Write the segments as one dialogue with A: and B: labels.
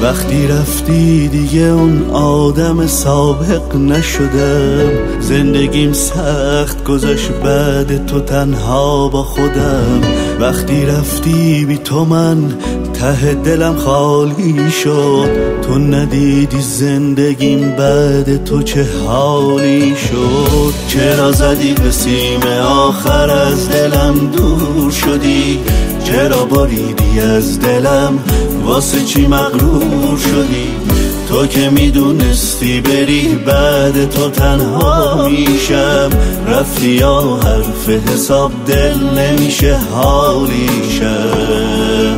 A: وقتی رفتی دیگه اون آدم سابق نشدم. زندگیم سخت گذشت بعد تو تنها با خودم. وقتی رفتی بی تو من ته دلم خالی شد. تو ندیدی زندگیم بعد تو چه حالی شد. چرا زدی به سیم آخر از دلم دور شدی؟ چرا بریدی از دلم؟ واسه چی مغرور شدی؟ تو که میدونستی بری بعد تو تنها میشم. رفتی یا حرف حساب دل نمیشه حالی شم.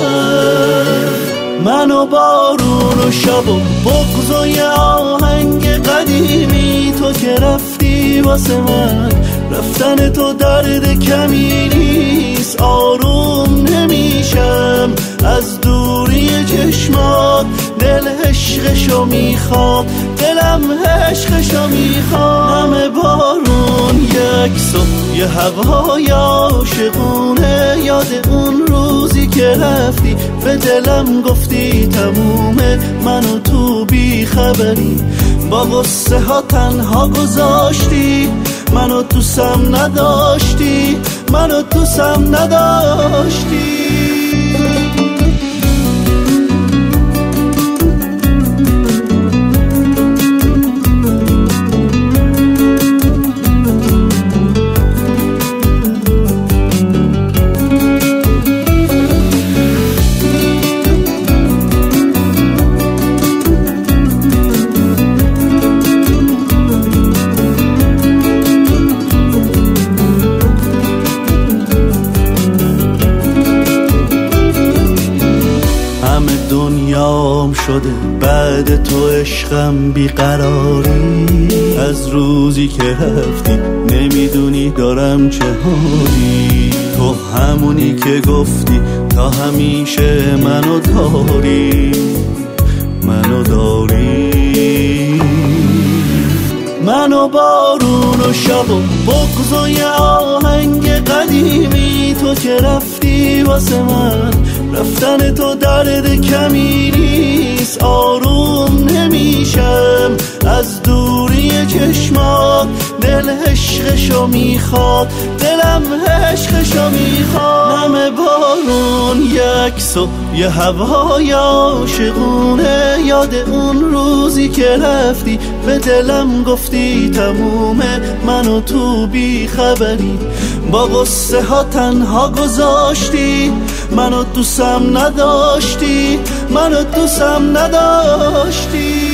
A: من و بارون و شب و بغض و یه آهنگ قدیمی. تو که رفتی واسه من رفتن تو درد کمی نیست. آروم نمیشم از دوری چشمات. دل عشقشو میخواد، دلم عشقشو میخواد. همه بارون یک صبح یه هوای عاشقونه. یاد اون روزی که رفتی به دلم گفتی تمومه. منو تو بی خبری با غصه ها تنها گذاشتی. منو دوستم نداشتی، منو دوستم نداشتی. دنیام شده بعد تو عشقم بیقراری. از روزی که رفتی نمیدونی دارم چه حالی. تو همونی که گفتی تا همیشه منو داری، منو داری. منو بارون و شب و بغض و یه آهنگ قدیمی. تو که رفتی واسه من رفتن تو درد کمی نیست. آروم نمیشم از دوری چشمات. دل عشقشو میخواد، دلم عشقشو میخواد. همه بارون یک صبح یه هوای عاشقونه. یاد اون روزی که رفتی به دلم گفتی تمومه. منو تو بی خبری با غصه ها تنها گذاشتی. منو دوستم نداشتی، منو دوستم نداشتی.